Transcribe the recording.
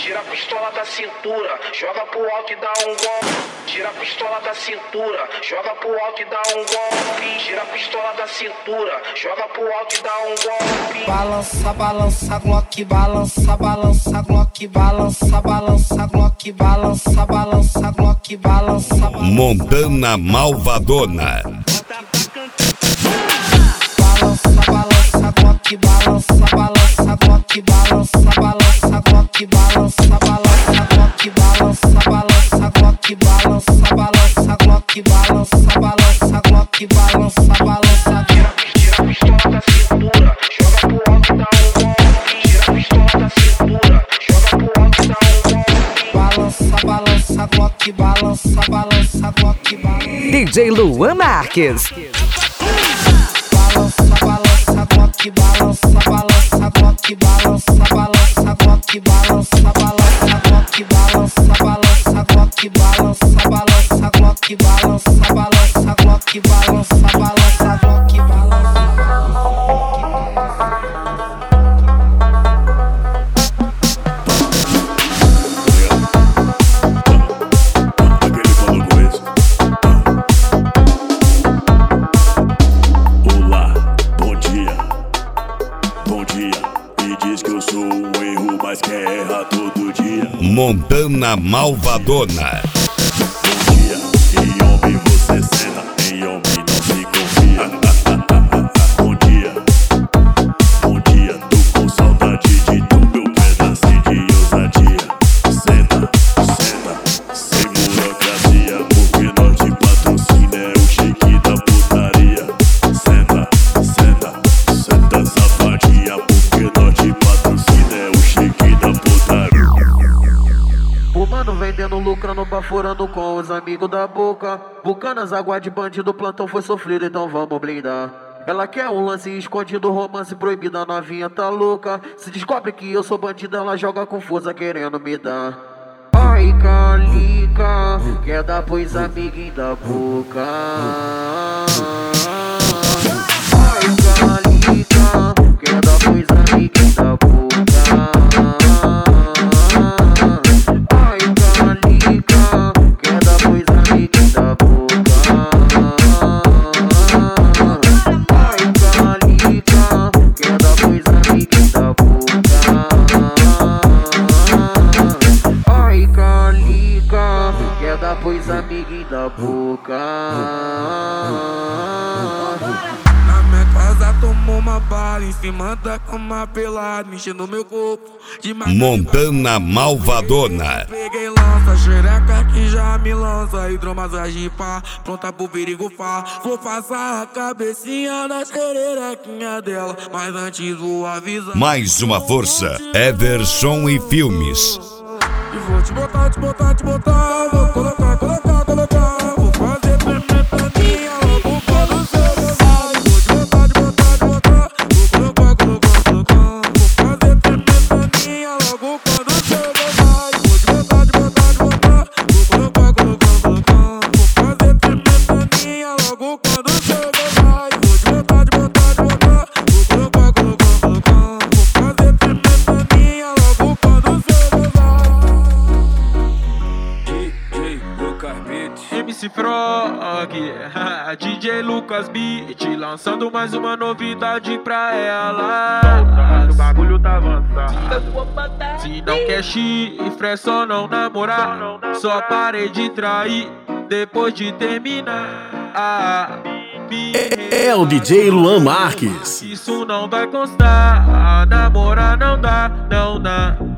Tira a pistola da cintura, joga pro alto e dá um golpe. Tira a pistola da cintura, joga pro alto e dá um golpe. Tira a pistola da cintura, joga pro alto e dá um golpe. Balança, balança, Glock, balança, balança, Glock, balança, balança, Glock, balança, balança, Glock, balança. Montana Malvadona. Balança, balança, Glock, balança, balança, Glock, balança, balança, Glock, balança, balança, Glock, balança, balança, Glock, balança, balança, Glock, balança, balança, Glock, balança, balança. Tira a pistola da cintura, joga pro alto e dá um golpe. Tira a pistola da cintura, joga pro alto e dá um golpe. Balança, balança, Glock, balança, balança, Glock, balança. DJ Luan Marques. Balança, balança, Glock, balança, balança, Glock, balança, balança, Glock, balança, balança, Glock, balança, balança, Glock, balança, balança, Glock, balança, balança, Glock, balança, balança, Glock, balança. Montana Malvadona. Bom dia, em homem você senta, em homem não se confia. Bom dia, tô com saudade de tu, meu pedacinho de ousadia. Senta, sem burocracia, porque nós de patrocínio é o shake da putaria. Senta, safadinha, porque nós de patrocínio é o shake da putaria. O mano vendendo, lucrando, baforando com os amigos da boca. Bucanas, água de bandido, plantão foi sofrido, então vamos blindar. Ela quer um lance escondido, romance proibido, a novinha tá louca. Se descobre que eu sou bandido, ela joga com força querendo me dar. Ai, calica, quer dar pois amiguinho da boca. Ai, calica, quer dar pois amiguinho da boca. Pois amiguinho da boca. Na minha casa tomou uma bala, em cima da cama pelado, mexendo meu corpo de Montana Malvadona. Peguei lança, xereca que já me lança, hidromassagem pá, pronta pro perigo fá. Vou passar a cabecinha na xerequinha dela, mas antes vou avisar. Mais uma força, Everson e Filmes. E vou te botar, vou colocar, vou fazer tremer pra mim, logo quando você vai. Vou te botar, vou colocar, vou fazer tremer pra mim, logo quando você vai. Vou te botar, vou colocar, vou fazer tremer pra mim, logo quando você vai. Vou te botar, vou colocar, vou fazer tremer pra mim, logo quando você vai. MC Frog, DJ Lucas Beat, lançando mais uma novidade pra ela. O bagulho tá avançado. Se não quer chifre, é só não namorar. Só parei de trair depois de terminar. É o DJ Luan Marques. Isso não vai constar. Namorar não dá, não dá.